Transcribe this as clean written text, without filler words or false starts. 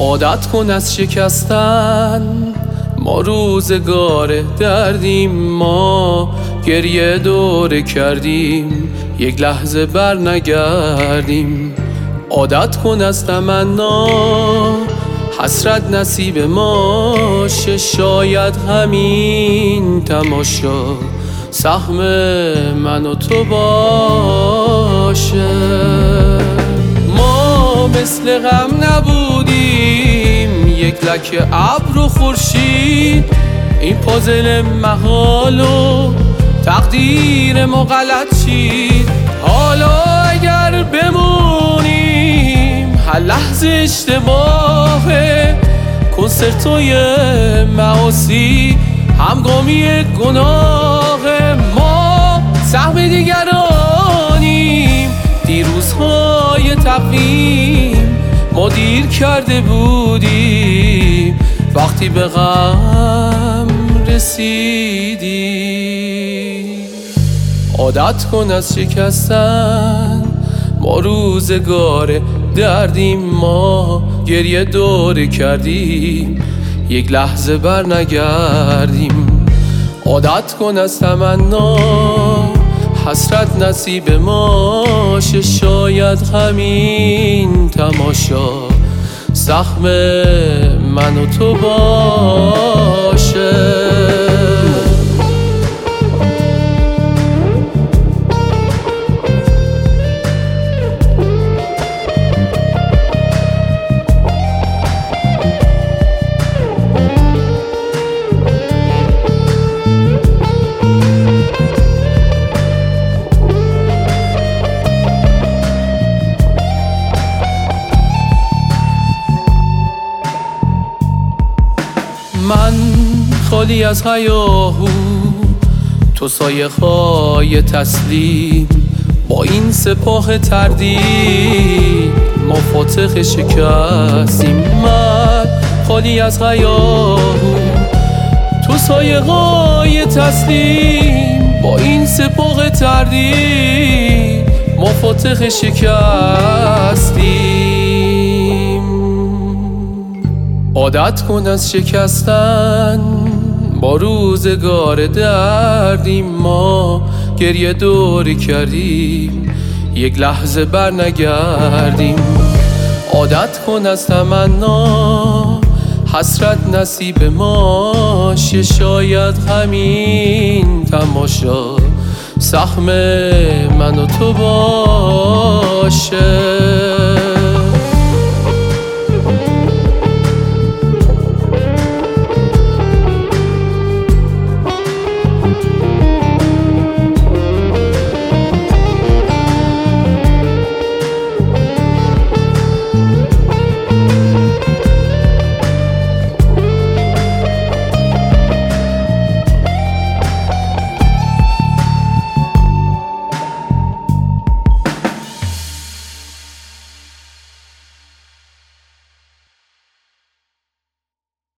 عادت کن از شکستن، ما روزگار دردیم، ما گریه دوره کردیم، یک لحظه بر نگردیم. عادت کن از تمنا، حسرت نصیب ما شه، شاید همین تماشا سهم من و تو باشه. ما مثل غم نبودیم، یک لکه ابر و خورشید، این پازل محال و تقدیر ما غلط شید. حالا اگر بمونیم هر لحظه اشتباهه، کنسرتوی معاصی همگامی گناه. ما سهم دیگرانیم، دیروزهای تقویم ما دیر کرده بودیم وقتی به غم رسیدیم. عادت کن از شکستن، ما روزگار دردیم، ما گریه دوره کردیم، یک لحظه بر نگردیم. عادت کن از تمنا، حسرت نصیب ما شه، شاید همین تماشا زخم من و تو باشه. من خالی از هیاهو، تو سایه های تسلیم، با این سپاه تردید ما فاتح شکستیم. من خالی از هیاهو، تو سایه های تسلیم، با این سپاه تردید ما فاتح شکستیم. عادت کن از شکستن، با روزگار دردیم، ما گریه دوری کردیم، یک لحظه بر نگردیم. عادت کن از تمنا، حسرت نصیب ما شه، شاید همین تماشا سهم من و تو باشه.